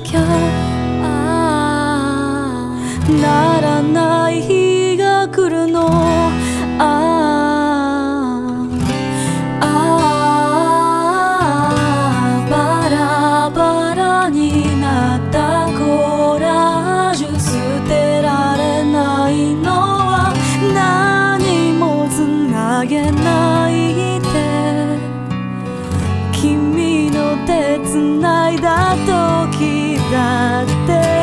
きゃならない日が来るの。バラバラになったコラージュ、捨てられないのは何もつなげないで、君の手つないだ時だって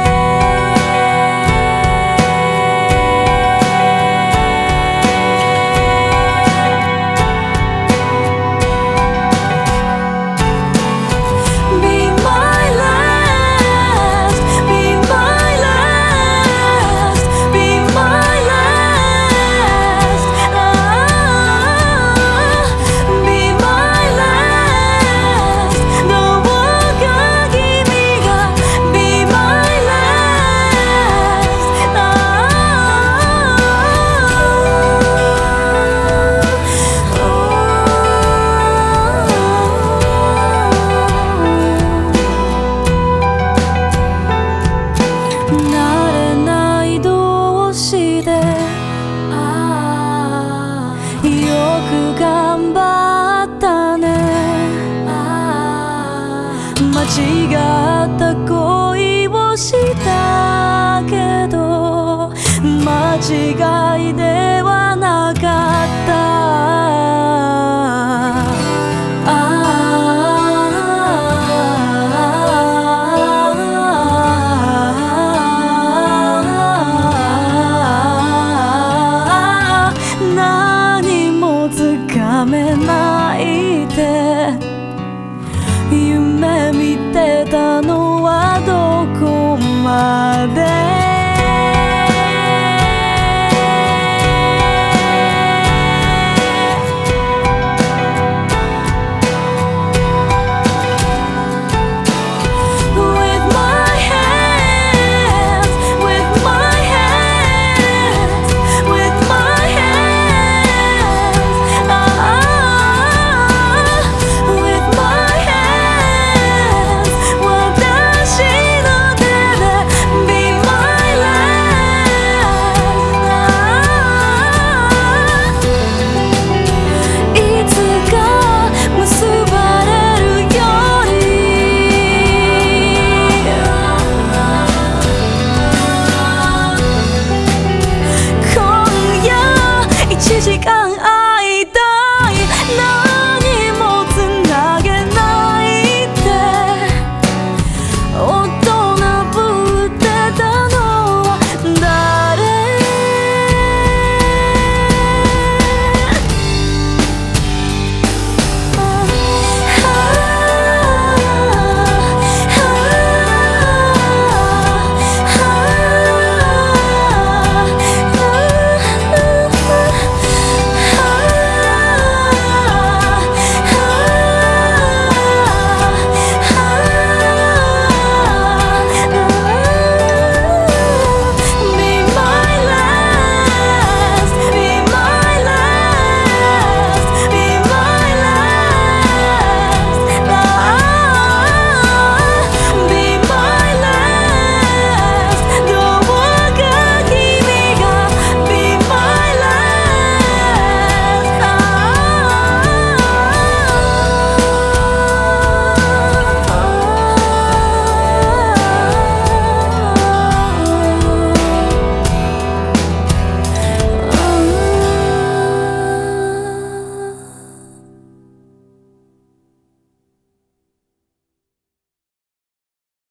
よく頑張ったね。間違った恋をしたけど間違いではなかった。つかめないで夢見てたのはどこまで